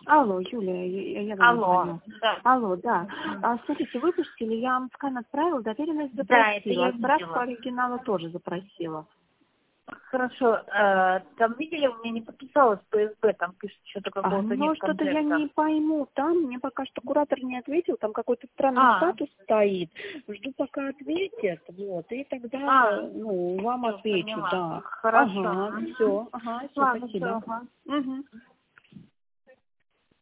Алло, Юлия, я вам Алло, звоню. да. Алло, да. Смотрите, выпустили, я вам скан отправила, доверенность Да, это я запросила, справку видела. оригинала тоже запросила. Хорошо, там видели, у меня не подписалось ПСБ, там пишет, что-то какого-то Но нет что-то я контакта. не пойму, там мне пока что куратор не ответил, там какой-то странный статус стоит. Жду, пока ответят, вот, и тогда, вам всё, отвечу, поняла. да. Хорошо. Ага, все, Ладно, спасибо. всё, ага. Угу.